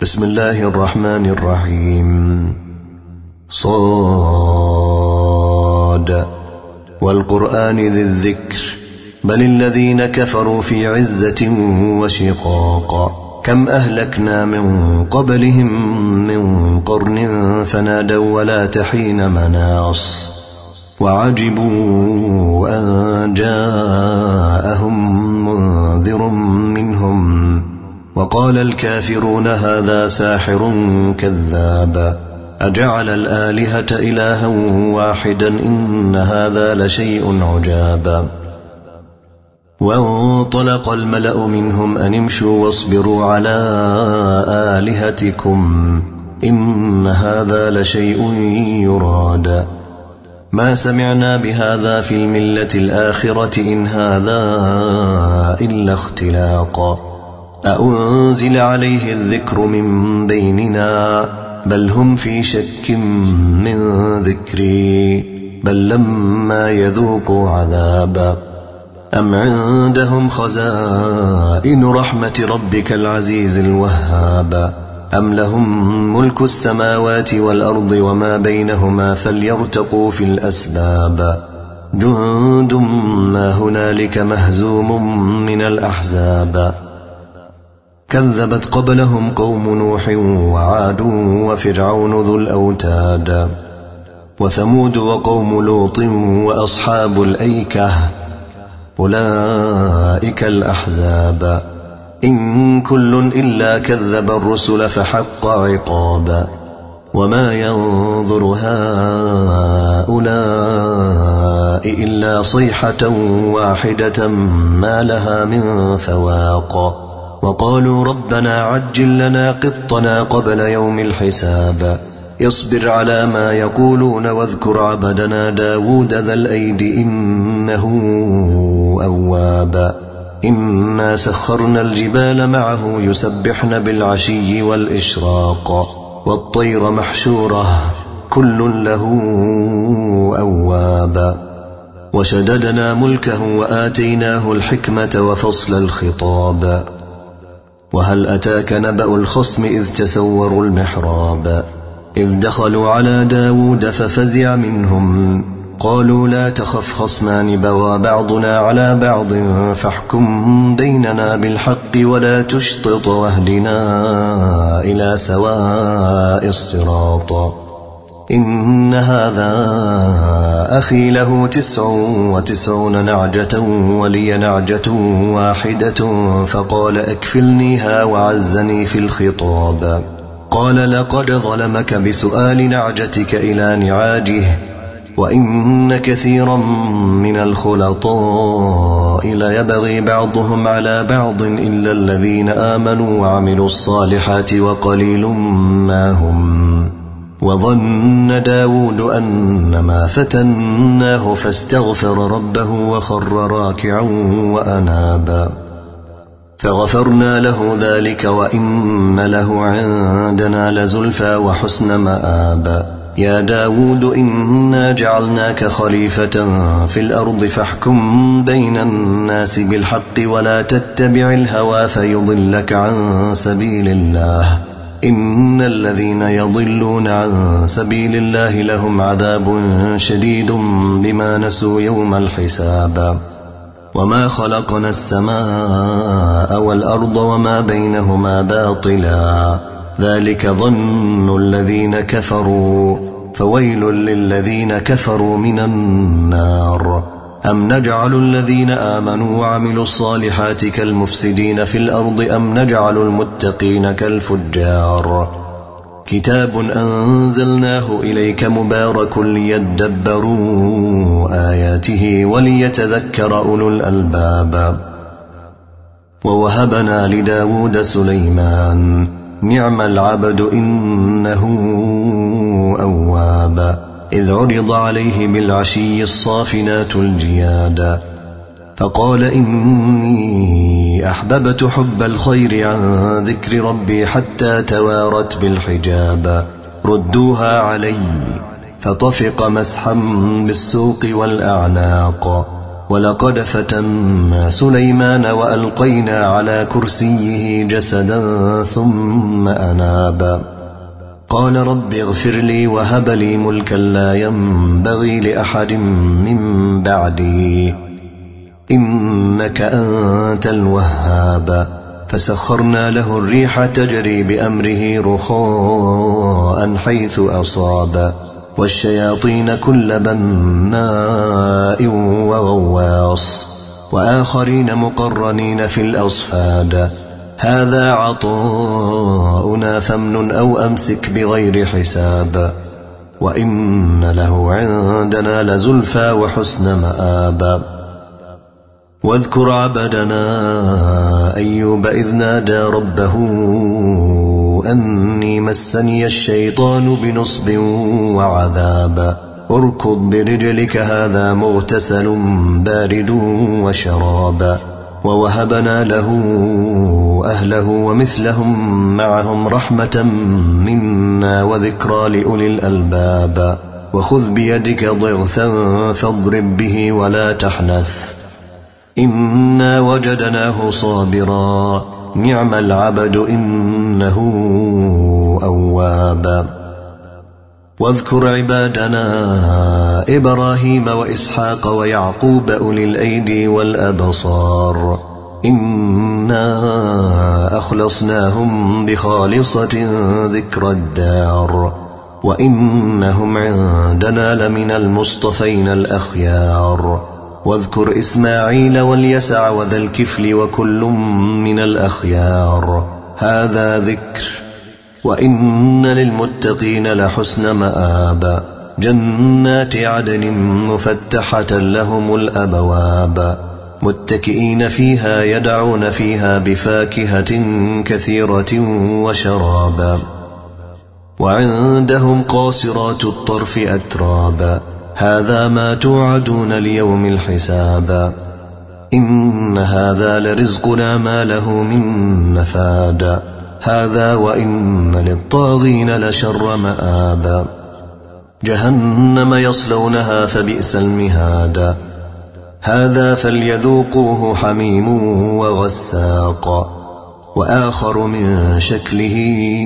بسم الله الرحمن الرحيم. صاد والقرآن ذي الذكر بل الذين كفروا في عزة وشقاق كم أهلكنا من قبلهم من قرن فنادوا ولا تحين مناص وعجبوا أن جاءهم منذر منهم وقال الكافرون هذا ساحر كذاب أجعل الآلهة إلها واحدا إن هذا لشيء عجاب. وانطلق الملأ منهم أن امشوا واصبروا على آلهتكم إن هذا لشيء يراد ما سمعنا بهذا في الملة الآخرة إن هذا إلا اختلاق أأنزل عليه الذكر من بيننا بل هم في شك من ذكري بل لما يذوقوا عذاب أم عندهم خزائن رحمة ربك العزيز الوهاب أم لهم ملك السماوات والأرض وما بينهما فليرتقوا في الأسباب جند ما هنالك مهزوم من الأحزاب كذبت قبلهم قوم نوح وعاد وفرعون ذو الأوتاد وثمود وقوم لوط وأصحاب الأيكة أولئك الأحزاب إن كل إلا كذب الرسل فحق عقاب وما ينظر هؤلاء إلا صيحة واحدة ما لها من فواق وقالوا ربنا عجل لنا قطنا قبل يوم الحساب يصبر على ما يقولون واذكر عبدنا داود ذا الأيد إنه أواب إنا سخرنا الجبال معه يسبحن بالعشي والإشراق والطير محشورة كل له أواب وشددنا ملكه وآتيناه الحكمة وفصل الخطاب وهل أتاك نبأ الخصم إذ تسوروا المحراب إذ دخلوا على داود ففزع منهم قالوا لا تخف خصمان بغى بعضنا على بعض فاحكم بيننا بالحق ولا تشطط واهدنا إلى سواء الصراط إن هذا أخي له 99 نعجة ولي نعجة واحدة فقال أكفلنيها وعزني في الخطاب قال لقد ظلمك بسؤال نعجتك إلى نعاجه وإن كثيرا من الخلطاء ليبغي بعضهم على بعض إلا الذين آمنوا وعملوا الصالحات وقليل ما هم وظن داود أنما فتناه فاستغفر ربه وخر راكعا وأنابا فغفرنا له ذلك وإن له عندنا لزلفى وحسن مآب يا داود إنا جعلناك خليفة في الأرض فاحكم بين الناس بالحق ولا تتبع الهوى فيضلك عن سبيل الله إن الذين يضلون عن سبيل الله لهم عذاب شديد بما نسوا يوم الحساب وما خلقنا السماء والأرض وما بينهما باطلا ذلك ظن الذين كفروا فويل للذين كفروا من النار أم نجعل الذين آمنوا وعملوا الصالحات كالمفسدين في الأرض أم نجعل المتقين كالفجار كتاب أنزلناه إليك مبارك ليدبروا آياته وليتذكر أولو الألباب ووهبنا لداود سليمان نعم العبد إنه أواب إذ عرض عليه بالعشي الصافنات الجياد فقال إني أحببت حب الخير عن ذكر ربي حتى توارت بالحجاب ردوها علي فطفق مسحا بالسوق والأعناق ولقد فتنا سليمان وألقينا على كرسيه جسدا ثم أناب قال رب اغفر لي وهب لي ملكا لا ينبغي لأحد من بعدي إنك أنت الوهاب فسخرنا له الريح تجري بأمره رخاء حيث أصاب والشياطين كل بناء وغواص وآخرين مقرنين في الأصفاد هذا عطاؤنا فامنن أو أمسك بغير حساب وإن له عندنا لزلفى وحسن مآب واذكر عبدنا أيوب إذ نادى ربه أني مسني الشيطان بنصب وعذاب اركض برجلك هذا مغتسل بارد وشراب ووهبنا له أهله ومثلهم معهم رحمة منا وذكرى لأولي الألباب وخذ بيدك ضغثا فاضرب به ولا تحنث إنا وجدناه صابرا نعم العبد إنه أواب واذكر عبادنا إبراهيم وإسحاق ويعقوب أولي الأيدي والأبصار إنا أخلصناهم بخالصة ذكر الدار وإنهم عندنا لمن المصطفين الأخيار واذكر إسماعيل واليسع وذا الكفل وكل من الأخيار هذا ذكر وإن للمتقين لحسن مآب جنات عدن مفتحة لهم الأبواب متكئين فيها يدعون فيها بفاكهة كثيرة وشرابا وعندهم قاصرات الطرف أترابا هذا ما توعدون ليوم الحساب إن هذا لرزقنا ما له من نفاد هذا وإن للطاغين لشر مآب جهنم يصلونها فبئس المهاد هذا فليذوقوه حميم وغساق وآخر من شكله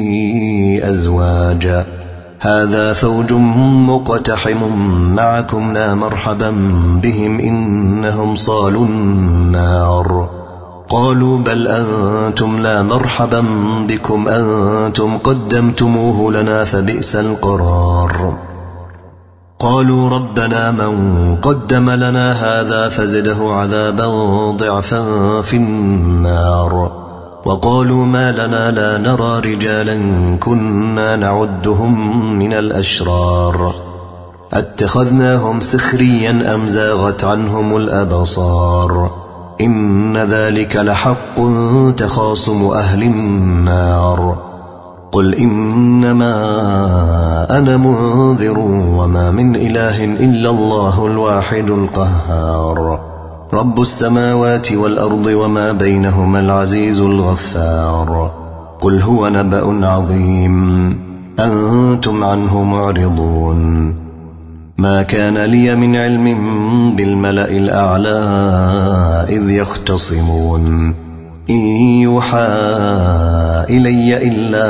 أزواج هذا فوج مقتحم معكم لا مرحبا بهم إنهم صالوا النار قالوا بل أنتم لا مرحبا بكم أنتم قدمتموه لنا فبئس القرار قالوا ربنا من قدم لنا هذا فزده عذابا ضعفا في النار وقالوا ما لنا لا نرى رجالا كنا نعدهم من الأشرار اتخذناهم سخريا أم زاغت عنهم الأبصار إن ذلك لحق تخاصم أهل النار قل إنما أنا منذر وما من إله إلا الله الواحد القهار رب السماوات والأرض وما بينهما العزيز الغفار قل هو نبأ عظيم أنتم عنه معرضون ما كان لي من علم بالملأ الأعلى إذ يختصمون إن يوحى إلي إلا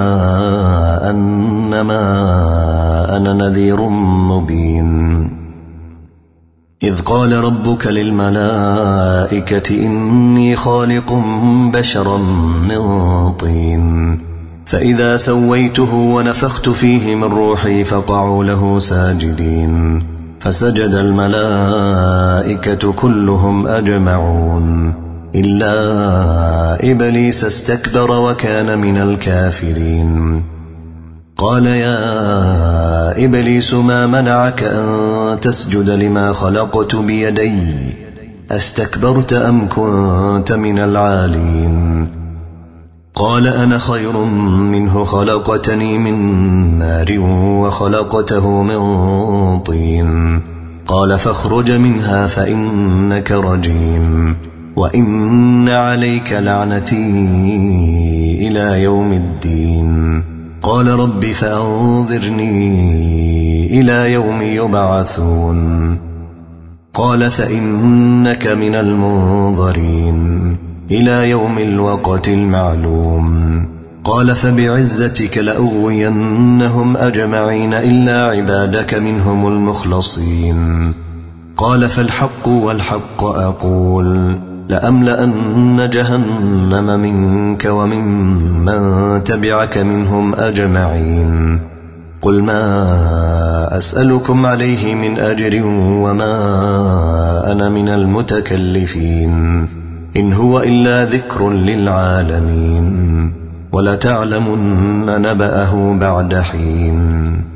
أنما أنا نذير مبين إذ قال ربك للملائكة إني خالق بشرا من طين فإذا سويته ونفخت فيه من روحي فقعوا له ساجدين فسجد الملائكة كلهم أجمعون إلا إبليس استكبر وكان من الكافرين قال يا إبليس ما منعك أن تسجد لما خلقت بيدي أستكبرت أم كنت من العالين قال أنا خير منه خلقتني من نار وخلقته من طين قال فاخرج منها فإنك رجيم وإن عليك لعنتي إلى يوم الدين قال رب فأنظرني إلى يوم يبعثون قال فإنك من المنظرين إلى يوم الوقت المعلوم. قال فبعزتك لأغوينهم أجمعين إلا عبادك منهم المخلصين. قال فالحق والحق أقول لأملأن جهنم منك وممن تبعك منهم أجمعين. قل ما أسألكم عليه من أجر وما أنا من المتكلفين، إن هو إلا ذكر للعالمين، ولتعلمن نبأه بعد حين.